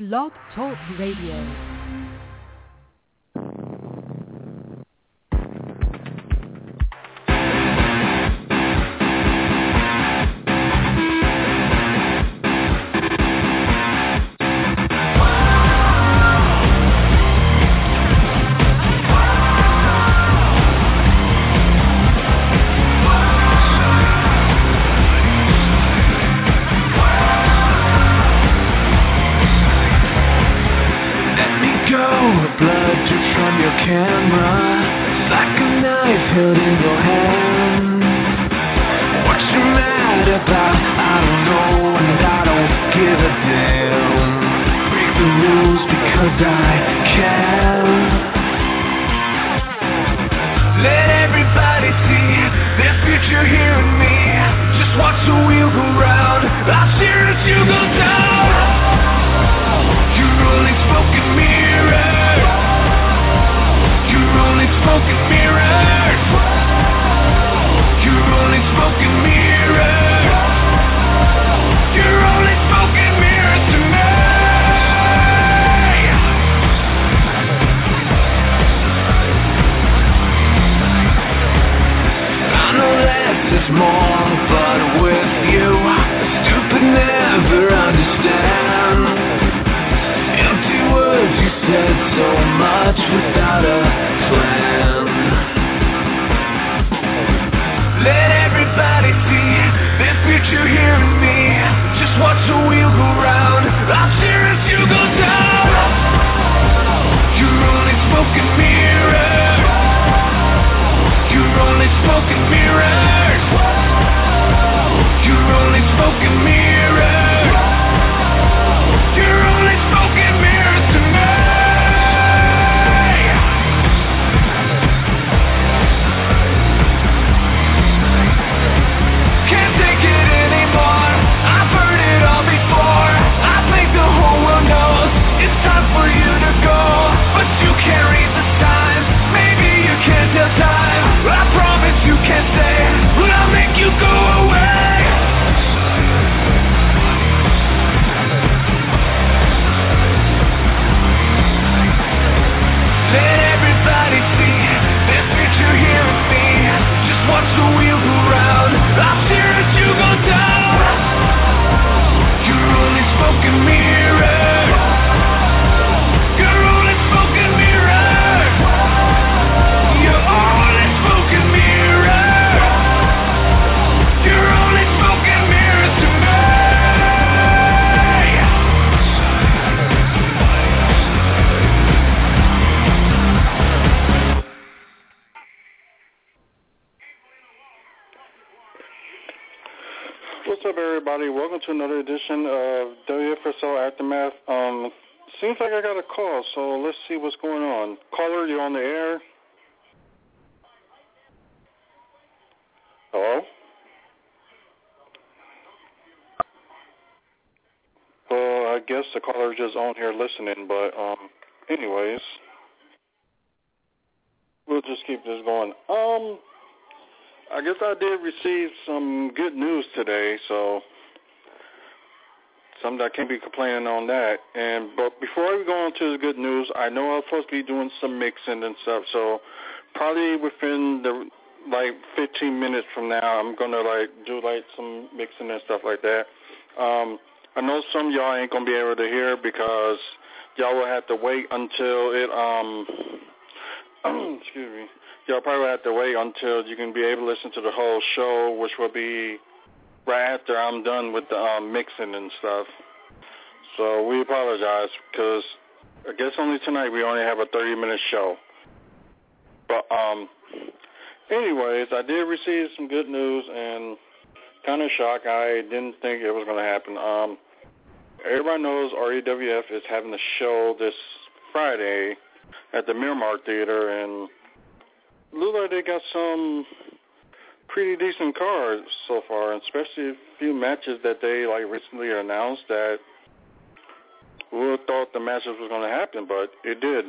Blog Talk Radio. What's up, everybody? Welcome to another edition of WFSO Aftermath. Seems like I got a call, so let's see what's going on. Caller, you on the air? Hello? Well, I guess the caller's just on here listening, but anyways, we'll just keep this going. I guess I did receive some good news today, so something I can't be complaining on that. But before we go on to the good news, I know I'm supposed to be doing some mixing and stuff, so probably within the 15 minutes from now, I'm gonna do some mixing and stuff like that. I know some of y'all ain't gonna be able to hear because y'all will have to wait until it excuse me. Y'all probably have to wait until you can be able to listen to the whole show, which will be right after I'm done with the mixing and stuff. So we apologize because I guess only tonight we only have a 30-minute show. But anyways, I did receive some good news and kind of shocked. I didn't think it was going to happen. Everybody knows REWF is having a show this Friday at the Miramar Theater, and look like they got some pretty decent cards so far, especially a few matches that they recently announced that we would have thought the matches was going to happen, but it did.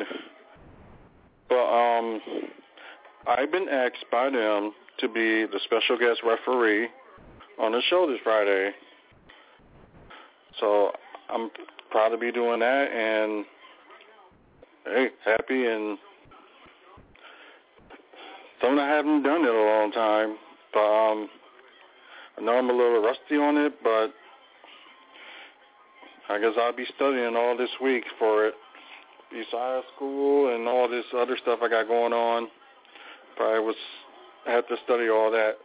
But I've been asked by them to be the special guest referee on the show this Friday. So I'm proud to be doing that, and hey, happy, and something I haven't done in a long time, but I know I'm a little rusty on it, but I guess I'll be studying all this week for it, besides school and all this other stuff I got going on. Probably have to study all that,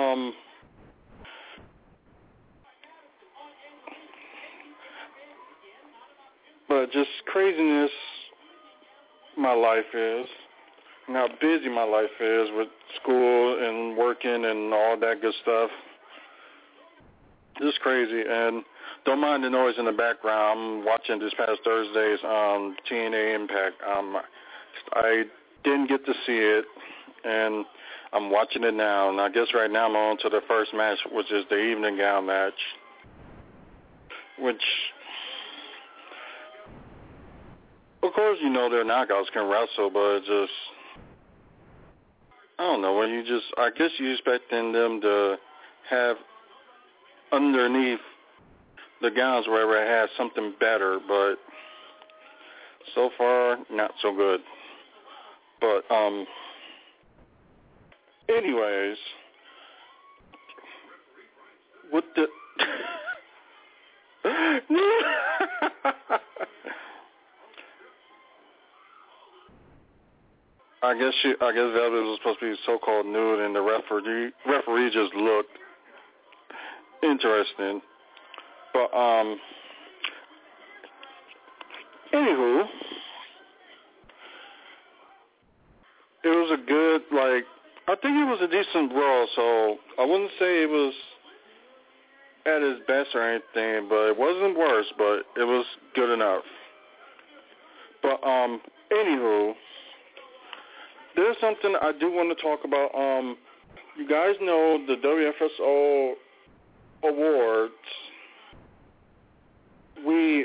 but just craziness my life is, and how busy my life is with school and working and all that good stuff. Just crazy, and don't mind the noise in the background. I'm watching this past Thursday's TNA Impact. I didn't get to see it, and I'm watching it now, and I guess right now I'm on to the first match, which is the evening gown match, which, of course, you know their knockouts can wrestle, but it's just, I don't know, I guess you're expecting them to have underneath the gowns wherever it has something better, but so far, not so good. But, anyways, what the... I guess Velvet was supposed to be so-called nude, and the referee just looked interesting. But, anywho, it was a good, I think it was a decent brawl, so I wouldn't say it was at its best or anything, but it wasn't worse, but it was good enough. But, anywho, there's something I do want to talk about. You guys know the WFSO awards. We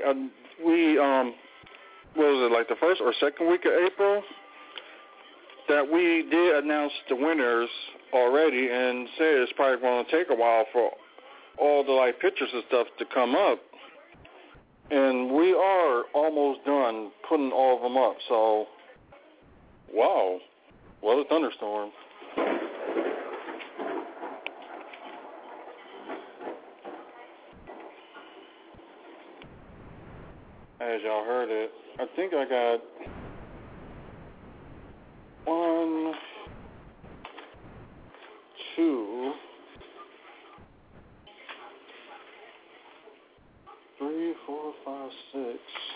what was it, the first or second week of April, that we did announce the winners already, and said it's probably going to take a while for all the pictures and stuff to come up. And we are almost done putting all of them up. So, wow, what a thunderstorm. As y'all heard it, I think I got 1, 2, 3, 4, 5, 6.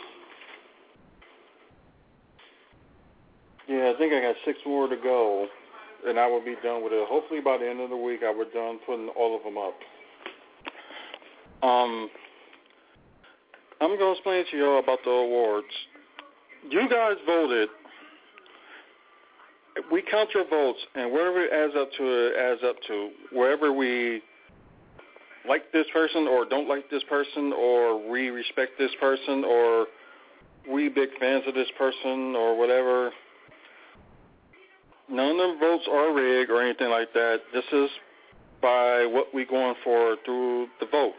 Yeah, I think I got 6 more to go, and I will be done with it. Hopefully by the end of the week, I will be done putting all of them up. I'm going to explain to y'all about the awards. You guys voted. We count your votes, and wherever it adds up to, it adds up to. Wherever we like this person or don't like this person, or we respect this person, or we big fans of this person, or whatever, none of them votes are rigged or anything like that. This is by what we're going for through the votes.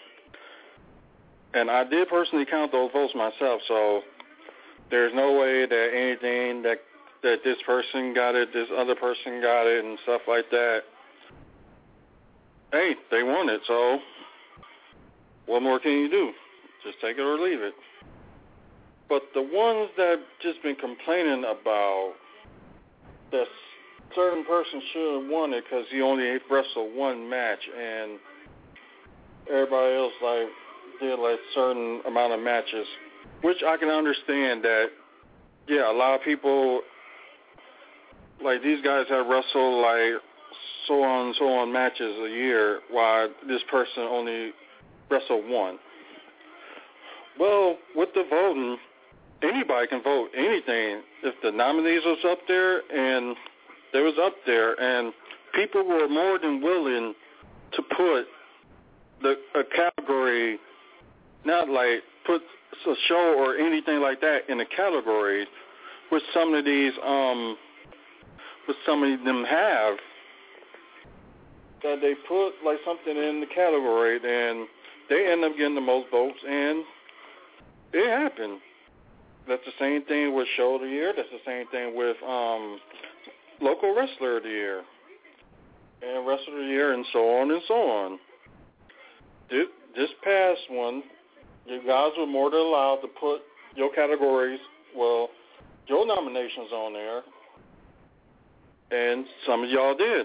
And I did personally count those votes myself, so there's no way that anything that this person got it, this other person got it, and stuff like that. Hey, they won it, so what more can you do? Just take it or leave it. But the ones that just been complaining about that certain person should have won it because he only wrestled one match, and everybody else did certain amount of matches, which I can understand that. Yeah, a lot of people these guys have wrestled so on matches a year, while this person only wrestled one. Well, with the voting, anybody can vote anything. If the nominees was up there and they was up there, and people were more than willing to put a category, not put a show or anything like that in a category, which some of these which some of them have, that they put something in the category, then they end up getting the most votes, and it happened. That's the same thing with Show of the Year. That's the same thing with Local Wrestler of the Year and Wrestler of the Year, and so on and so on. This past one, you guys were more than allowed to put your categories, well, your nominations on there, and some of y'all did.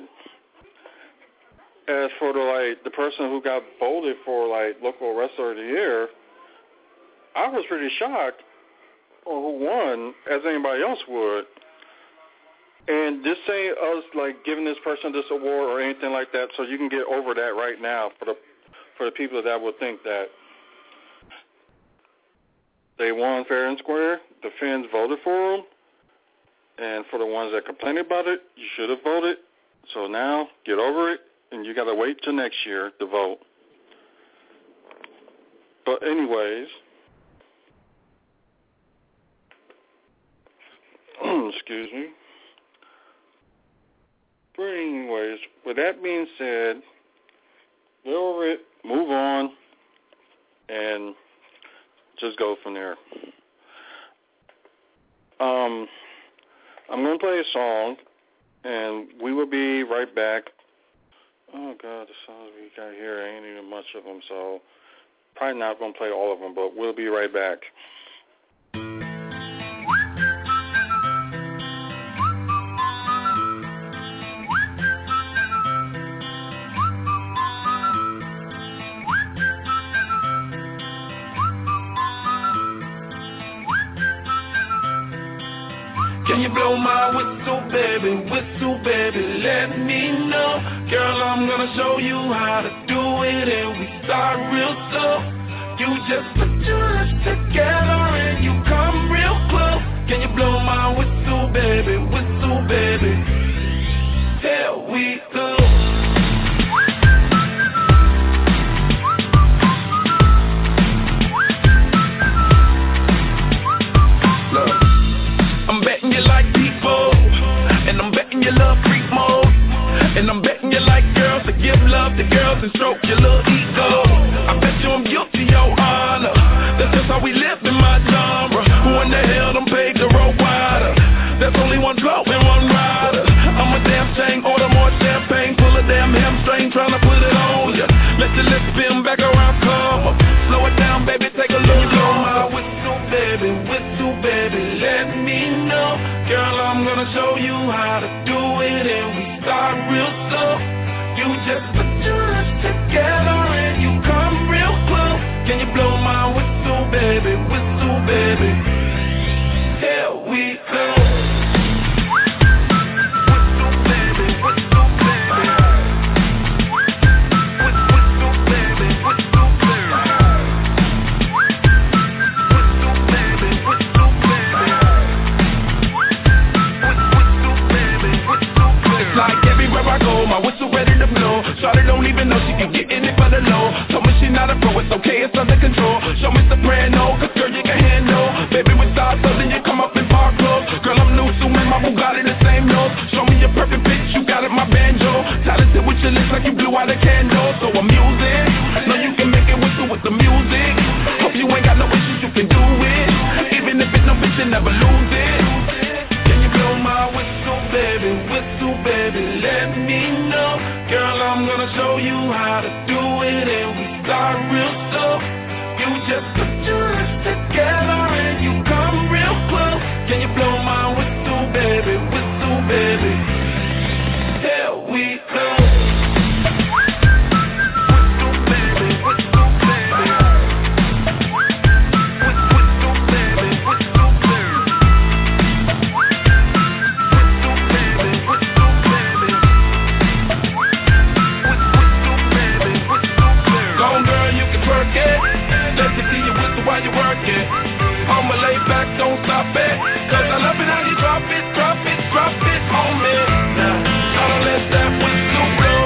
As for the person who got voted for Local Wrestler of the Year, I was pretty shocked on who won, as anybody else would. And this ain't us giving this person this award or anything like that, so you can get over that right now for the people that would think that they won fair and square. The fans voted for them, and for the ones that complain about it, you should have voted. So now get over it, and you got to wait till next year to vote. But anyways, excuse me. But anyways, with that being said, get over it, move on, and just go from there. I'm going to play a song, and we will be right back. Oh, God, the songs we got here, ain't even much of them, so probably not going to play all of them, but we'll be right back. Can you blow my whistle, baby, let me know. Girl, I'm gonna show you how to do it, and we start real slow. You just put your lips together and you come real close. Can you blow my whistle, baby, here we go. You love freak mode, and I'm betting you like girls to give love to girls and stroke your little ego. I bet you I'm guilty, your honor. That's just how we live in my genre. Who in the hell done paved the road wider? There's only one blow and one rider. I'm a damn shame, order more champagne, pull a damn hamstring, tryna put it on ya. Let your lips spin back around, come up. Slow it down, baby, take a look. Blow my whistle, baby, let me know. Girl, I'm gonna show you how to do it, and we start real slow. You just put your lips together and you come real close. Can you blow my whistle, baby, here we go. My whistle ready to blow. Shawty don't even know she can get in it for the low. Told me she not a pro, it's okay, it's under control. Show me soprano, cause girl you can handle. Baby with stars, so then you come up in park clothes. Girl I'm new, so my Bugatti the same nose. Show me your perfect pitch, you got it, my banjo. Talented with your lips like you blew out a candle. So I'm using, know you can make it whistle with the music. Hope you ain't got no issues, you can do it. Even if it's no bitch, you never lose it. Can you blow my whistle, baby, let me know. Girl, I'm gonna show you how to do it, and we start real slow. You just put your lips together and you come real close. Can you blow my whistle, baby, here we go. While you work it, I'ma lay back, don't stop it. Cause I love it how you drop it on me. Now, gotta let that whistle blow.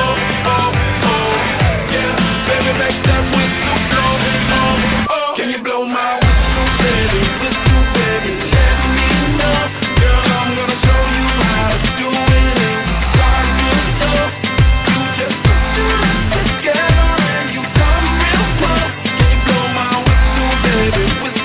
Yeah, baby, make that whistle blow. Can you blow my whistle, baby, let me know. Girl, I'm gonna show you how to do it, and we start real slow. You just put your lips together and you come real close. Can you blow my baby, with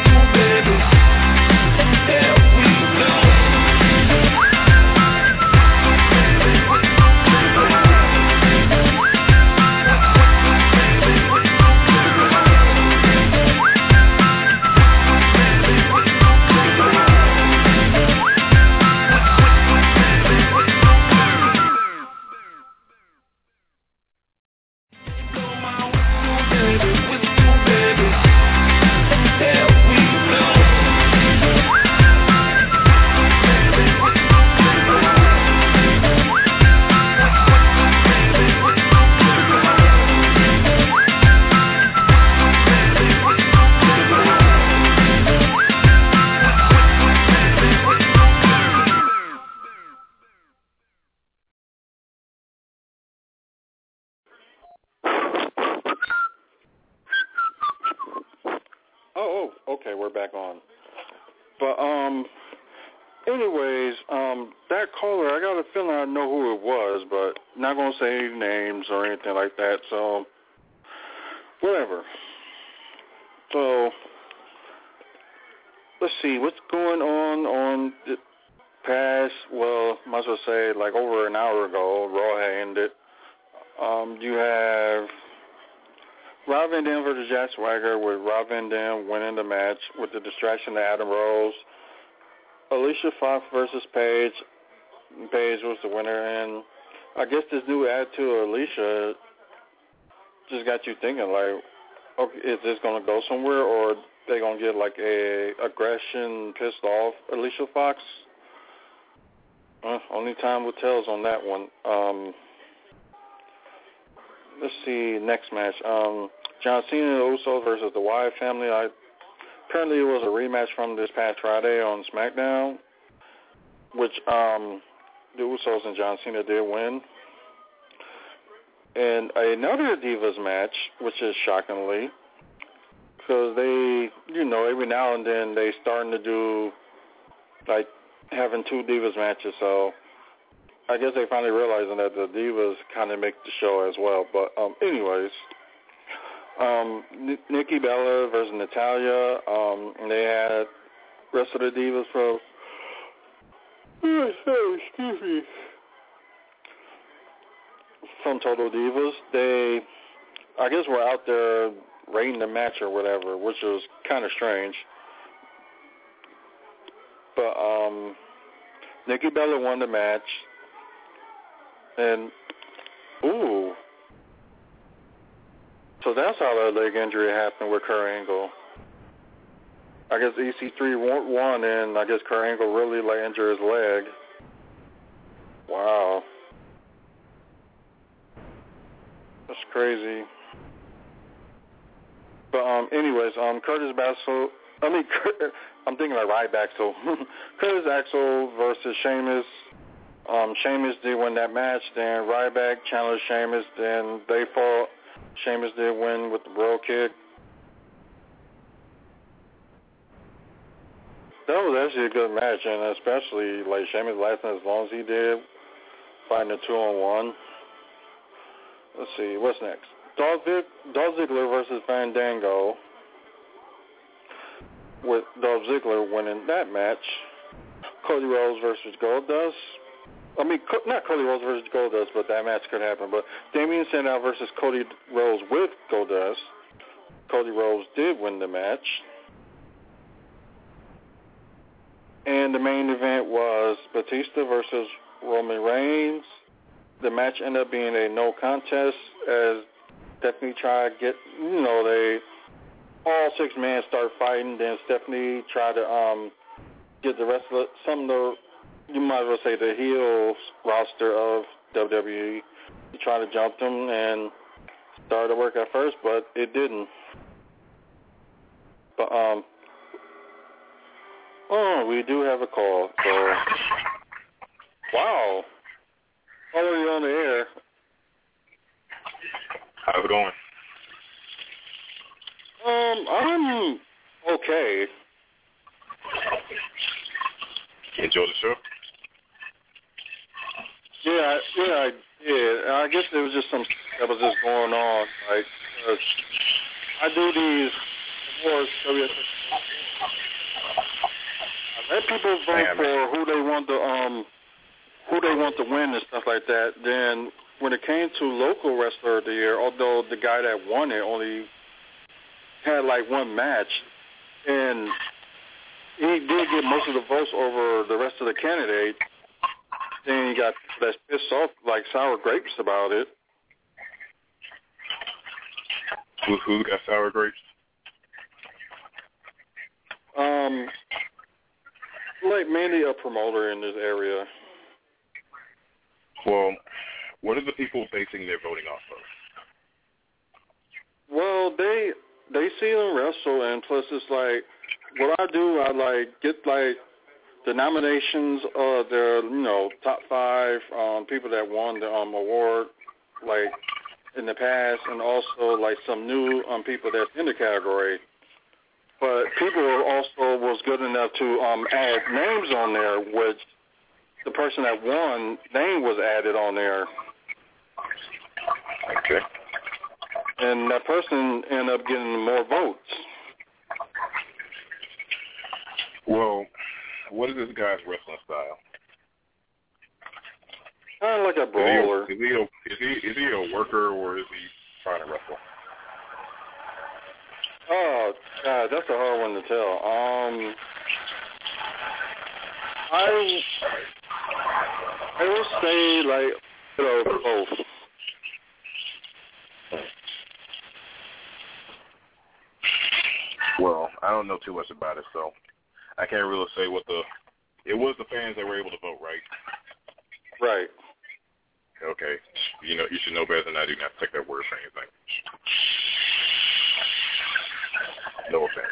Okay, we're back on. But anyways, that caller, I got a feeling I know who it was, but not gonna say any names or anything like that. So whatever. So let's see what's going on the past. Well, might as well say like over an hour ago, Raw had ended. You have Rob Van Dam versus Jack Swagger, with Rob Van Dam winning the match with the distraction to Adam Rose. Alicia Fox versus Paige. Paige was the winner, and I guess this new attitude of Alicia just got you thinking, like, okay, is this going to go somewhere, or they going to get like a aggression, pissed off Alicia Fox? Only time will tell on that one. Let's see, next match. John Cena and the Usos versus the Wyatt family. Apparently it was a rematch from this past Friday on SmackDown, which the Usos and John Cena did win. And another Divas match, which is shockingly, because they, every now and then they starting to do, like, having two Divas matches, so I guess they finally realizing that the Divas kind of make the show as well. But anyways, Nikki Bella versus Natalya. They had rest of the Divas from Total Divas. They, I guess, were out there rating the match or whatever, which was kind of strange. But Nikki Bella won the match. And, so that's how that leg injury happened with Kurt Angle. I guess EC3 won, and I guess Kurt Angle really injured his leg. Wow. That's crazy. But anyways, Curtis Axel. I'm thinking like Ryback. So Curtis Axel versus Sheamus. Sheamus did win that match. Then Ryback challenged Sheamus. Then they fought. Sheamus did win with the bro kick. That was actually a good match, and especially like Sheamus lasting as long as he did, fighting a 2-on-1. Let's see, what's next? Dolph Ziggler versus Fandango, with Dolph Ziggler winning that match. Cody Rhodes versus Goldust. Not Cody Rhodes versus Goldust, but that match could happen. But Damian Sandow versus Cody Rhodes with Goldust. Cody Rhodes did win the match. And the main event was Batista versus Roman Reigns. The match ended up being a no contest, as Stephanie tried to get, all 6 men start fighting. Then Stephanie tried to get the rest of some of the, you might as well say, the heels roster of WWE. He tried to jump them and started to work at first, but it didn't. But we do have a call. So, wow, already on the air. How's it going? I'm okay. Enjoy the show? Yeah, I did. I guess there was just some that was just going on. Like, I do these awards. I let people vote for who they want to win and stuff like that. Then when it came to local wrestler of the year, although the guy that won it only had like one match, and he did get most of the votes over the rest of the candidates, then he got that pissed off like sour grapes about it. Who got sour grapes? Like mainly a promoter in this area. Well, what are the people basing their voting off of? Well, they see them wrestle, and plus it's like, what I do, I like get like the nominations of their, top 5 people that won the award, like in the past, and also like some new people that's in the category. But people also was good enough to add names on there, which the person that won name was added on there. Okay. And that person ended up getting more votes. Well, what is this guy's wrestling style? Kind of like a brawler. Is he a worker or is he trying to wrestle? Oh, God, that's a hard one to tell. I would say, like, both. Well, I don't know too much about it, so I can't really say what it was the fans that were able to vote, right? Right. Okay. You should know better than I do not take that word for anything. No offense.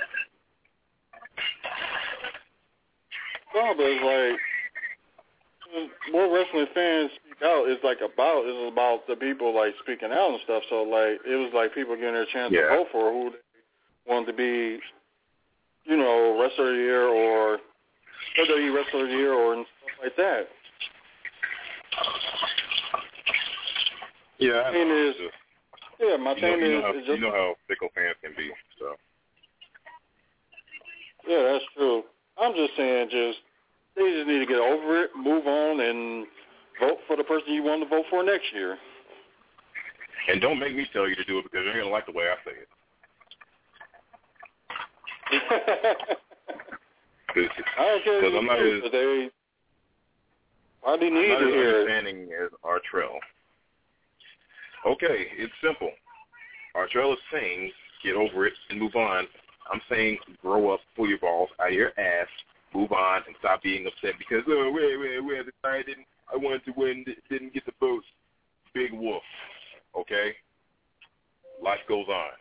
No, but it's like, what wrestling fans speak out is about the people, like, speaking out and stuff. So, like, it was like people getting their chance to vote for who they wanted to be, Wrestler of the Year or WWE Wrestler of the Year or and stuff like that. Yeah, my thing is just, you know how fickle fans can be, so. Yeah, that's true. I'm just saying, they just need to get over it, move on, and vote for the person you want to vote for next year. And don't make me tell you to do it because you're going to like the way I say it. I don't care because I'm not as understanding as Artrell. Okay, it's simple. Artrell is saying, get over it and move on. I'm saying, grow up, pull your balls out of your ass, move on, and stop being upset because, I wanted to win, didn't get the votes. Big woof. Okay? Life goes on.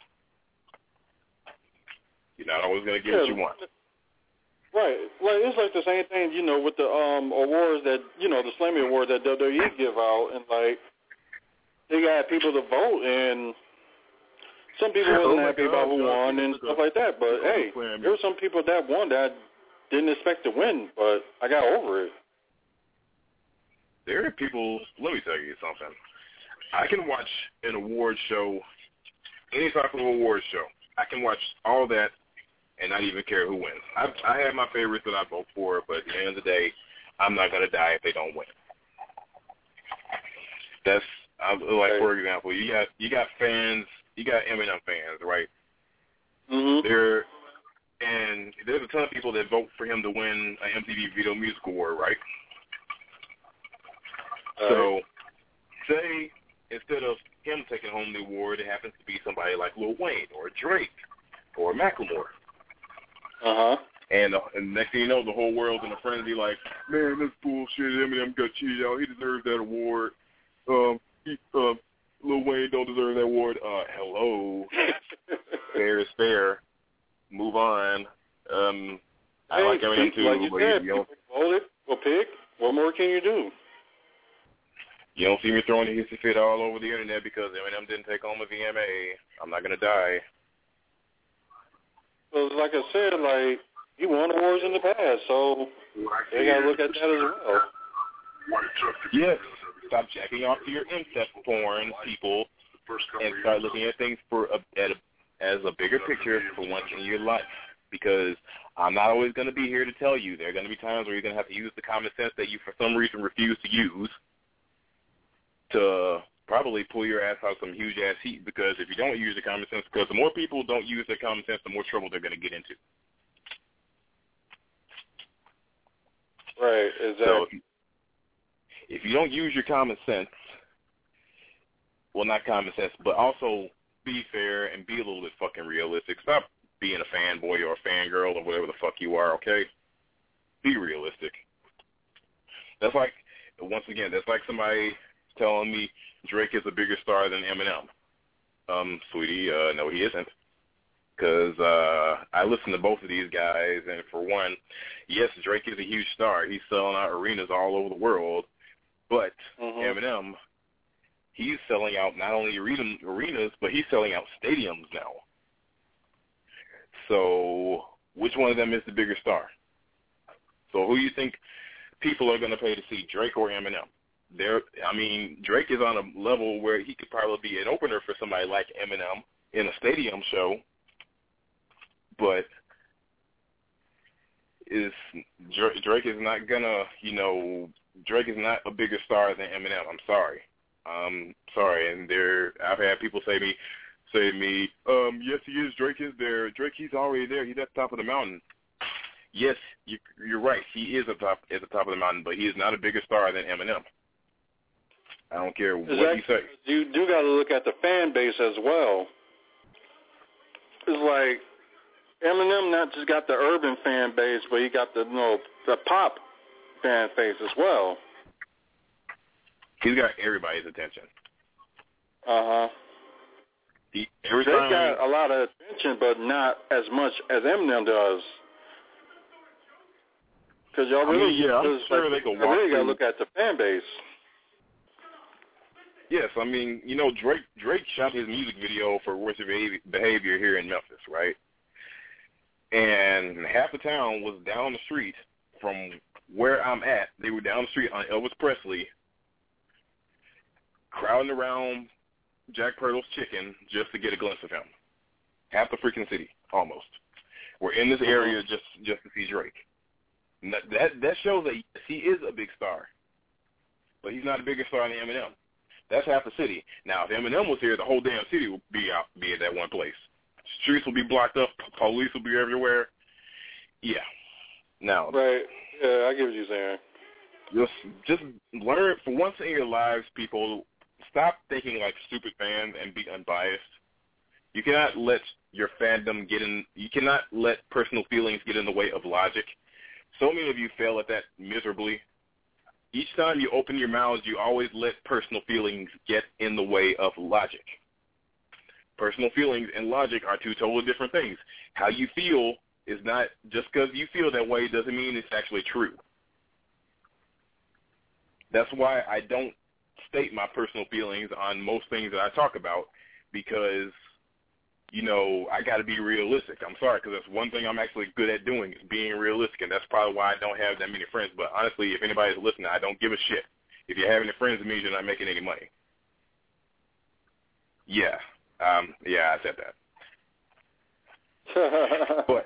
You're not always going to get what you want. Right. Like, it's like the same thing, with the awards that, the Slammy Award that WWE give out, and, like, they got people to vote, and some people wasn't happy about who won and stuff like that. But, hey, there were some people that won that I didn't expect to win, but I got over it. There are people, let me tell you something. I can watch an award show, any type of award show. I can watch all that and not even care who wins. I have my favorites that I vote for, but at the end of the day, I'm not going to die if they don't win. That's, for example, you got fans, you got Eminem fans, right? Mm-hmm. There's a ton of people that vote for him to win an MTV Video Music Award, right? So, say instead of him taking home the award, it happens to be somebody like Lil Wayne or Drake or Macklemore. Uh-huh. And next thing you know, the whole world's in a frenzy like, man, this bullshit, Eminem got cheated out. He deserves that award. Lil Wayne don't deserve that award. Hello. Fair is fair. Move on. I like Eminem too. Like you said, people voted or picked. What more can you do? You don't see me throwing the hissy fit all over the internet because Eminem didn't take home a VMA. I'm not going to die. So, like I said, like, he won awards in the past, so they got to look at that as well. Yes. Stop jacking off to your incest porn, people, and start looking at things as a bigger picture for once in your life. Because I'm not always going to be here to tell you. There are going to be times where you're going to have to use the common sense that you, for some reason, refuse to use to probably pull your ass out some huge-ass heat. Because if you don't use the common sense, because the more people don't use their common sense, the more trouble they're going to get into. Right, exactly. So if you don't use your common sense, well, not common sense, but also be fair and be a little bit fucking realistic. Stop being a fanboy or a fangirl or whatever the fuck you are, okay? Be realistic. That's like, once again, that's like somebody telling me Drake is a bigger star than Eminem. Sweetie, no, he isn't. Because I listen to both of these guys, and for one, yes, Drake is a huge star. He's selling out arenas all over the world. But Eminem, he's selling out not only arenas, but he's selling out stadiums now. So which one of them is the bigger star? So who do you think people are going to pay to see, Drake or Eminem? Drake is on a level where he could probably be an opener for somebody like Eminem in a stadium show, but Drake is not gonna, Drake is not a bigger star than Eminem. I'm sorry. And I've had people say to me, yes, he is. Drake is there. Drake, he's already there. He's at the top of the mountain. Yes, you're right. He is at the top of the mountain, but he is not a bigger star than Eminem. I don't care what you say. You do got to look at the fan base as well. It's like Eminem not just got the urban fan base, but he got the pop fan base as well. He's got everybody's attention. Drake got a lot of attention, but not as much as Eminem does. Because y'all really, I'm sure they can walk really got to look at the fan base. Yes, Drake shot his music video for Worst Behavior here in Memphis, right? And half the town was down the street from where I'm at. They were down the street on Elvis Presley, crowding around Jack Purtle's chicken just to get a glimpse of him. Half the freaking city, almost. We're in this area just to see Drake. And that shows that he is a big star, but he's not a bigger star than Eminem. That's half the city. Now, if Eminem was here, the whole damn city would be at that one place. Streets will be blocked up. Police will be everywhere. Yeah. Now. Right. Yeah, I get what you're saying. Just learn, for once in your lives, people, stop thinking like stupid fans and be unbiased. You cannot let your fandom you cannot let personal feelings get in the way of logic. So many of you fail at that miserably. Each time you open your mouths, you always let personal feelings get in the way of logic. Personal feelings and logic are two totally different things. How you feel is not, just because you feel that way doesn't mean it's actually true. That's why I don't state my personal feelings on most things that I talk about, because, I got to be realistic. I'm sorry, because that's one thing I'm actually good at doing, is being realistic, and that's probably why I don't have that many friends. But honestly, if anybody's listening, I don't give a shit. If you have any friends, it means you're not making any money. Yeah. I said that. But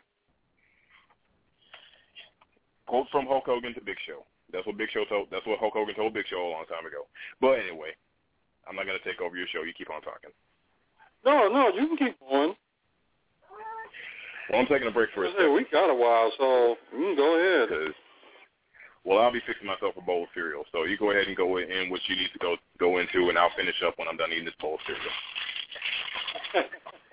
quote from Hulk Hogan to Big Show. That's what Hulk Hogan told Big Show a long time ago. But anyway, I'm not going to take over your show. You keep on talking. No, you can keep going. Well, I'm taking a break for a second. We got a while, so you can go ahead. I'll be fixing myself a bowl of cereal. So you go ahead and go in what you need to go into, and I'll finish up when I'm done eating this bowl of cereal.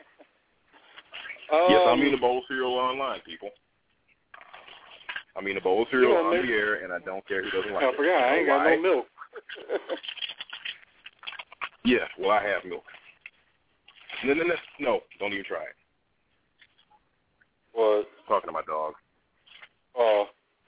Yes, I'm eating a bowl of cereal online, people. I'm eating a bowl of cereal on the air, and I don't care who doesn't like it. I forgot. I ain't got no milk. Yeah, well, I have milk. No, don't even try it. What? Talking to my dog. Oh.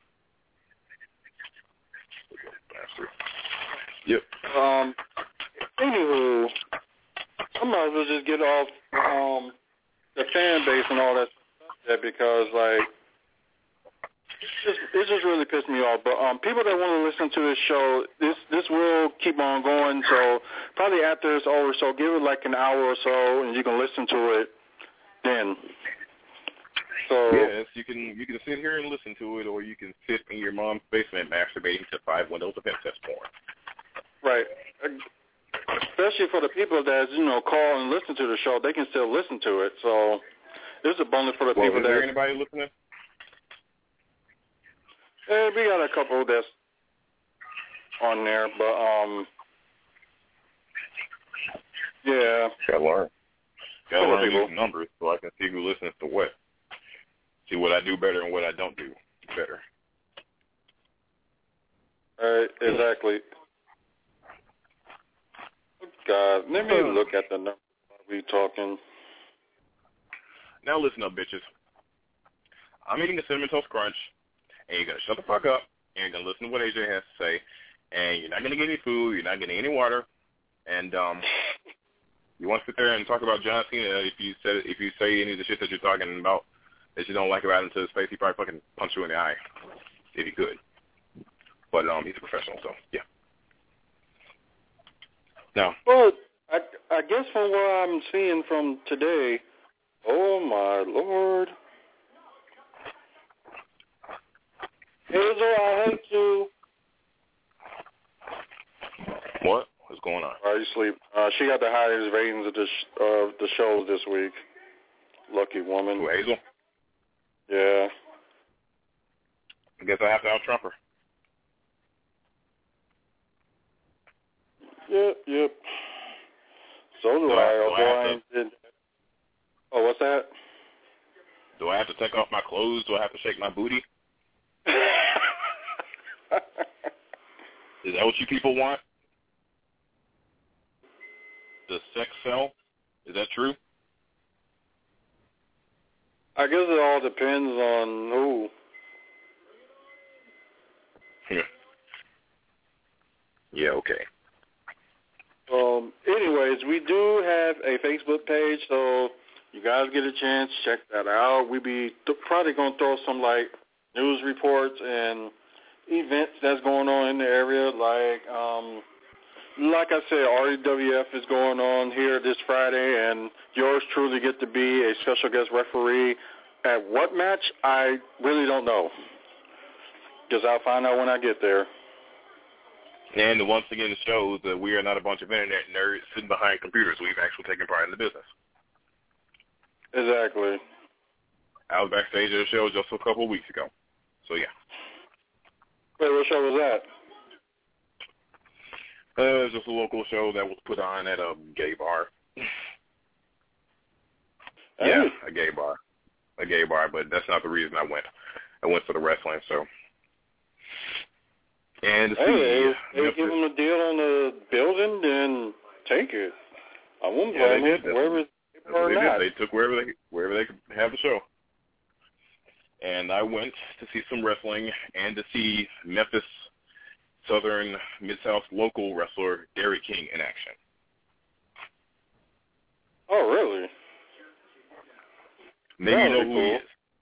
Bastard. Yep. Anywho, I might as well just get off the fan base and all that stuff, because it just really pissed me off. But people that want to listen to this show, this will keep on going. So probably after it's over, so give it like an hour or so, and you can listen to it then. So yes, you can sit here and listen to it, or you can sit in your mom's basement masturbating to 5 windows of incest porn. Right. Especially for the people that call and listen to the show, they can still listen to it. So this is a bonus for the people is there anybody listening? Yeah, we got a couple that's on there, but yeah. Gotta learn these numbers so I can see who listens to what. See what I do better and what I don't do better. Exactly. God, let me look at the numbers while we talking. Now listen up, bitches. I'm eating a Cinnamon Toast Crunch, and you're going to shut the fuck up, and you're going to listen to what AJ has to say, and you're not going to get any food, you're not getting any water, and you want to sit there and talk about John Cena if you say any of the shit that you're talking about. that you don't like about him to his face, he'd probably fucking punch you in the eye if he could. But he's a professional, so yeah. No. Well, I guess from what I'm seeing from today, oh my Lord. Hazel, I hate you. What? What's going on? Are you asleep? She got the highest ratings of the shows this week. Lucky woman. Who, Hazel? Yeah. I guess I have to out-Trump her. Yep. So do I. Oh, what's that? Do I have to take off my clothes? Do I have to shake my booty? Is that what you people want? Does sex sell? Is that true? I guess it all depends on who. Yeah, okay. Anyways, we do have a Facebook page, so you guys get a chance, check that out. We be probably going to throw some, like, news reports and events that's going on in the area. Like I said, REWF is going on here this Friday, and yours truly get to be a special guest referee. At what match, I really don't know, because I'll find out when I get there. And once again, it shows that we are not a bunch of internet nerds sitting behind computers. We've actually taken part in the business. Exactly. I was backstage at a show just a couple of weeks ago. So, yeah. Wait, what show was that? It was just a local show that was put on at a gay bar. Hey. Yeah, a gay bar. A gay bar, but that's not the reason I went. I went for the wrestling, so. And hey, they give them a deal on the building, then take it. I won't blame them. Wherever they not. They took wherever they could have the show. And I went to see some wrestling and to see Memphis Southern Mid-South local wrestler Derry King in action. Oh, really? Maybe you know who he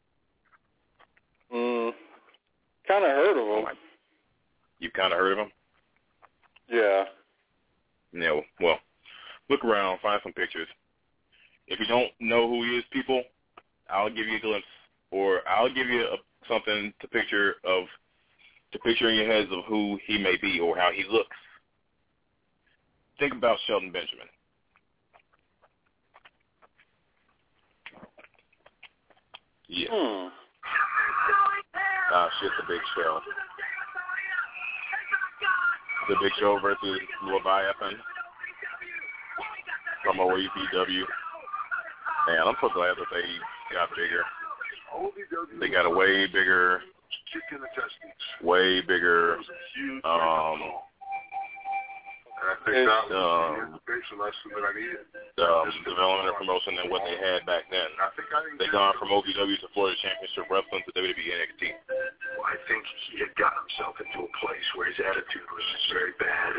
is. Kind of heard of him. You kind of heard of him? Yeah. Yeah, well, look around, find some pictures. If you don't know who he is, people, I'll give you a glimpse, or I'll give you something to picture in your heads of who he may be or how he looks. Think about Shelton Benjamin. Yeah. Shit's a Big Show. The Big Show versus Leviathan from OEPW. Man, I'm so glad that they got bigger. They got a way bigger development and promotion than what they had back then. They gone from OVW to Florida Championship Wrestling to WWE NXT. Well, I think he had gotten himself into a place where his attitude was very bad.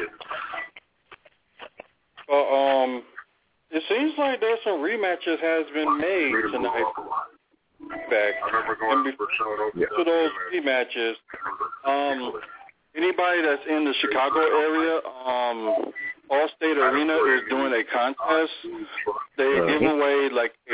Well, it seems like there's some rematches has been made tonight. Back. And before to those rematches, anybody that's in the Chicago area, Allstate Arena is doing a contest. They give away like a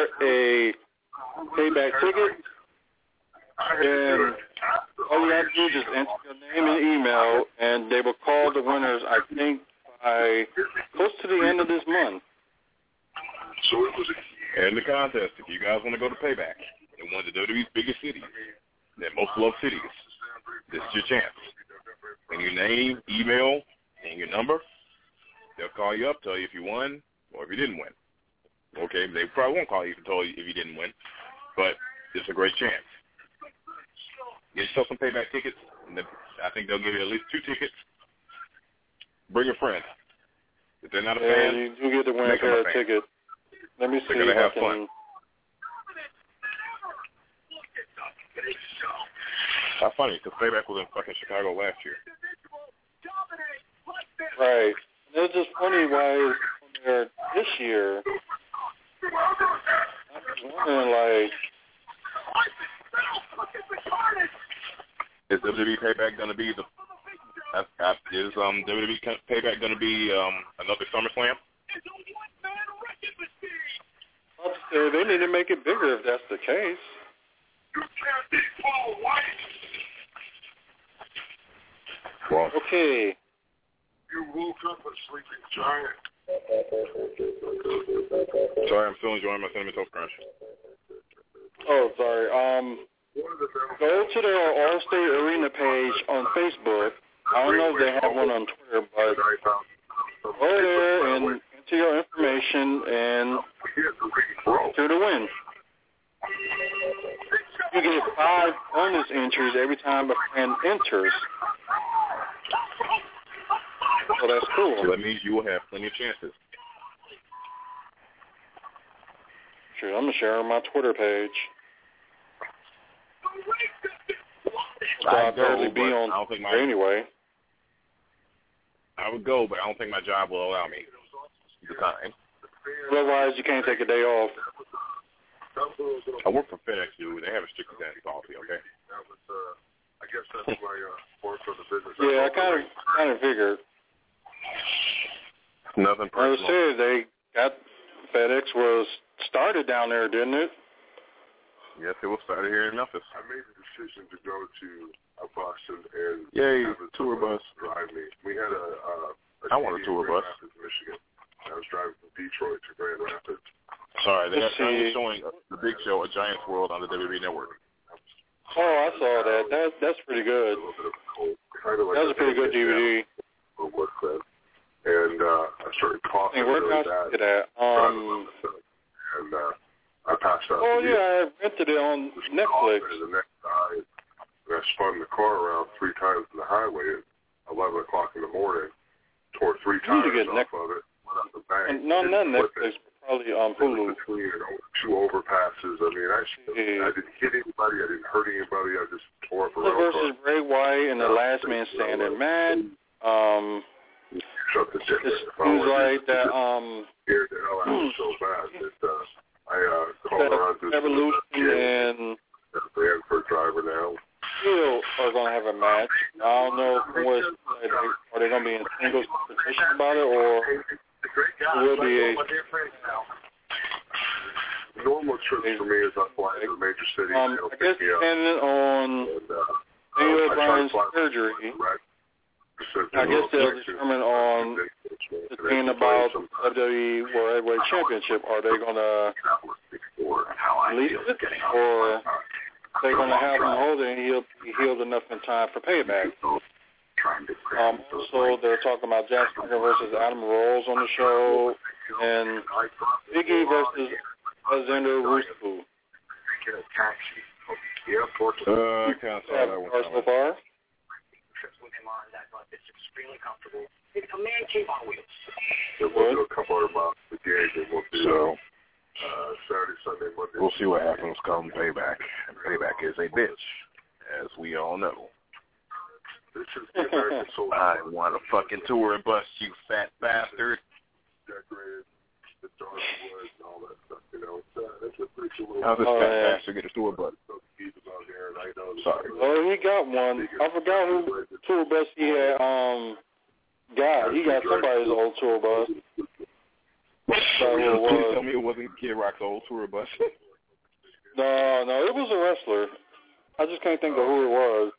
payback ticket, and all you have to do is just enter your name and email, and they will call the winners, I think, by close to the end of this month. And the contest, if you guys want to go to Payback in one of the WWE's biggest cities, their most loved cities, this is your chance. And your name, email, and your number, they'll call you up, tell you if you won or if you didn't win. Okay, they probably won't call you and tell you if you didn't win, but it's a great chance. Get yourself some Payback tickets. And I think they'll give you at least 2 tickets. Bring a friend. If they're not a fan, you do get to win a pair of tickets. Let me see if I can. Fun. That's funny, because Payback was in fucking Chicago last year. Right. It's just funny why it's there this year. I'm wondering, like, Is WWE Payback going to be WWE Payback going to be another SummerSlam? They need to make it bigger if that's the case. Well, okay. You woke up a sleeping giant. Sorry, I'm still enjoying my Cinnamon Toast Crunch. Oh, sorry. Go to their Allstate Arena page on Facebook. I don't know if they have one on Twitter, but go there and enter your information and enter to win. You get 5 bonus entries every time a fan enters. So that's cool. So that means you will have plenty of chances. Sure, I'm going to share on my Twitter page. I'll barely be on Twitter anyway. I would go, but I don't think my job will allow me the time. Otherwise, you can't take a day off. I work for FedEx, dude. They have a strict attendance policy, okay? I guess that's my work for the business. Yeah, I kind of figured. Nothing personal. I said they got FedEx was started down there, didn't it? Yes, it was started here in Memphis. I made the decision to go to Boston and have a tour bus drive me. We had I want a tour bus. Rapids, Michigan. I was driving from Detroit to Grand Rapids. Sorry, they are currently showing the Big Show, A Giant's World on the WWE Network. Oh, I saw that. That's pretty good. That was a pretty good DVD. And I started coughing really bad. And I passed out. Oh, yeah, I rented it on Netflix. And I spun the car around 3 times on the highway at 11 o'clock in the morning, tore 3 tires off of it, went up the bank. And not Netflix, but probably Hulu. Between 2 overpasses. I mean, I didn't hit anybody. I didn't hurt anybody. I just tore up around the car. Versus Bray Wyatt and the Last Man Standing. Man, it seems like that, scared the hell out of me so bad that I called around to Evolution and for a driver now. Still are going to have a match. I don't know are they going to be in singles competition about it, or will it be a normal trip for me is I fly to a major city. I guess depending on Daniel Bryan's surgery, I guess they'll determine on the thing about WWE World Heavyweight Championship. Are they going to release it, or are they going to have him hold it and he'll be healed enough in time for Payback? Also, they're talking about Jack Swagger versus Adam Rose on the show, and Big E versus Alexander Rusev. I kind of saw that one so far. It's extremely comfortable. It's a man cave on wheels. We'll do a couple other miles a day, and we'll do Saturday, Sunday, Monday. We'll see what happens come Payback. And Payback is a bitch, as we all know. This is the American Soul. I want a fucking tour and bus, you fat bastard. Decorated, the dark wood, and all that stuff. You know, it's a pretty cool. How's this fat bastard get a tour bus? Sorry. Oh, he got one. I forgot who tour bus he had. He got somebody's old tour bus. Please tell me it wasn't Kid Rock's old tour bus. No, it was a wrestler. I just can't think of who it was.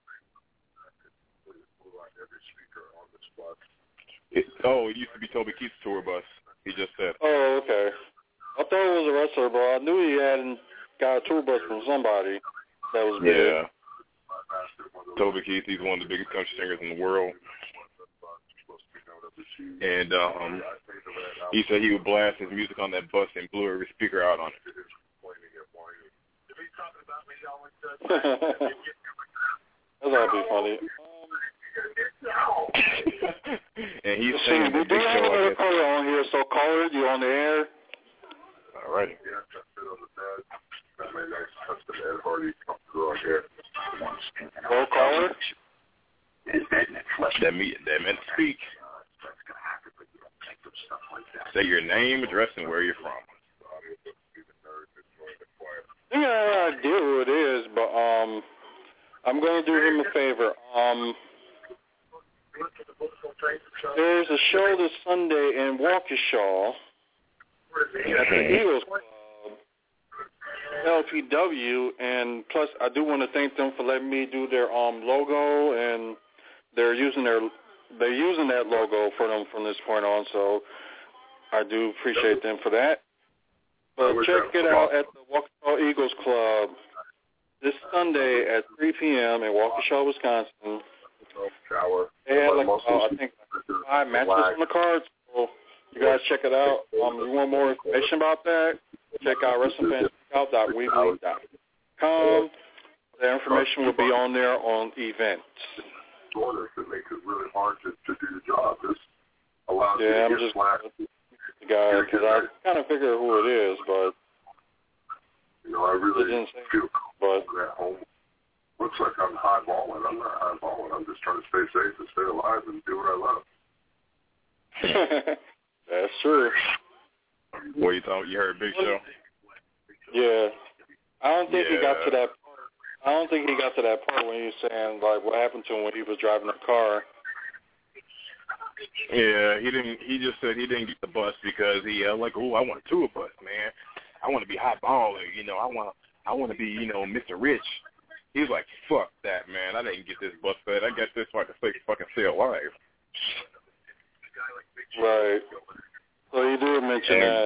It used to be Toby Keith's tour bus. He just said. Oh, okay. I thought it was a wrestler, but I knew he hadn't got a tour bus from somebody that was big. Yeah. Toby Keith, he's one of the biggest country singers in the world. And he said he would blast his music on that bus and blew every speaker out on it. That's ought to be funny. And he's singing the Big Show. We do have caller on here, so caller, you on the air? All righty. Hello, caller? That meant to speak. Say your name, address, and where you're from. I think I have no idea who it is, but I'm going to do him a favor. There's a show this Sunday in Waukesha at the Eagles Club, LPW, and plus I do want to thank them for letting me do their logo, and they're using that logo for them from this point on, so I do appreciate them for that. But check it out at the Waukesha Eagles Club this Sunday at 3 p.m. in Waukesha, Wisconsin. They had I think 5 matches on the cards, so you guys check it out. If you want more information about that, check out WrestlingFansCookout.weebly.com. The information will be on there on events. It makes it really hard to do the job. This allows you to I'm just the guy because I kind of figure who it is, but I really feel comfortable at home. Looks like I'm highballing. I'm not highballing. I'm just trying to stay safe and stay alive and do what I love. That's true. What you thought? You heard Big Show? Yeah. I don't think he got to that part. I don't think he got to that part when he was saying like what happened to him when he was driving a car. Yeah, he didn't. He just said he didn't get the bus because he like, oh, I want a tour bus, man. I want to be highballing. I want to be, Mr. Rich. He's like, fuck that, man. I didn't get this bus fed. I got this so I can fucking stay alive. Right. So you did mention that.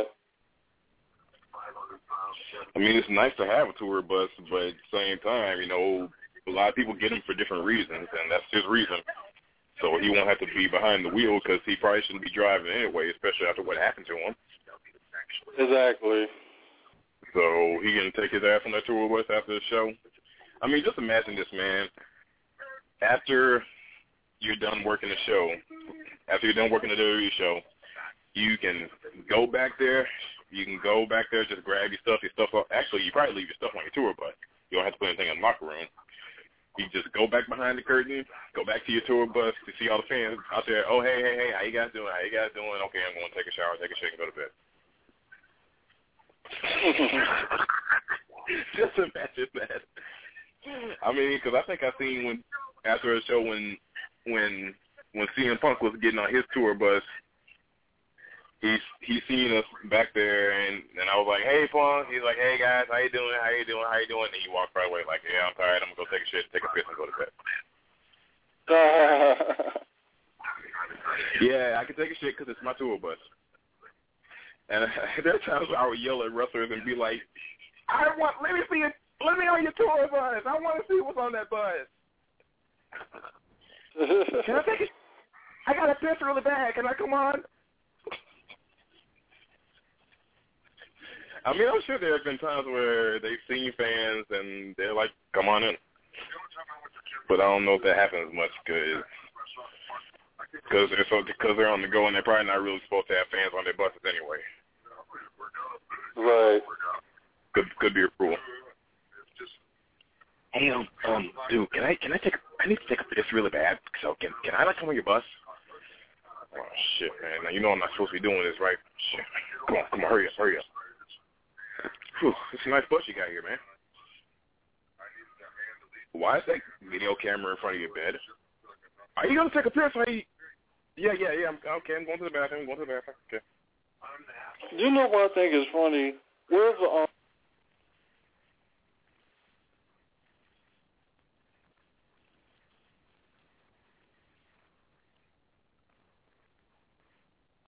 I mean, it's nice to have a tour bus, but at the same time, a lot of people get them for different reasons, and that's his reason. So he won't have to be behind the wheel because he probably shouldn't be driving anyway, especially after what happened to him. Exactly. So he can take his ass on that tour bus after the show. I mean, just imagine this, man. After you're done working the show, after you're done working the WWE show, you can go back there. You can go back there, just grab your stuff up. Actually, you probably leave your stuff on your tour bus. You don't have to put anything in the locker room. You just go back behind the curtain, go back to your tour bus to see all the fans out there. Oh, hey, how you guys doing? Okay, I'm going to take a shower, take a shake, and go to bed. Just imagine that. I mean, because I think I seen after a show when CM Punk was getting on his tour bus, he seen us back there, and I was like, hey, Punk. He's like, hey, guys, how you doing? And he walked right away like, yeah, I'm tired. I'm going to go take a shit, take a piss, and go to bed. Yeah, I can take a shit because it's my tour bus. And there are times where I would yell at wrestlers and be like, let me on your tour bus. I want to see what's on that bus. Can I take it? I got to piss really bad. Can I come on? I mean, I'm sure there have been times where they've seen fans and they're like, come on in. But I don't know if that happens much because they're on the go and they're probably not really supposed to have fans on their buses anyway. Right. Could be a rule. Hey, dude, I need to take a piss really bad. So can I come on your bus? Oh shit, man! Now you know I'm not supposed to be doing this, right? Shit. Come on, hurry up. Whew, it's a nice bus you got here, man. Why is that video camera in front of your bed? Are you gonna take a piss? Yeah. I'm going to the bathroom. Okay. You know what I think is funny? Where's the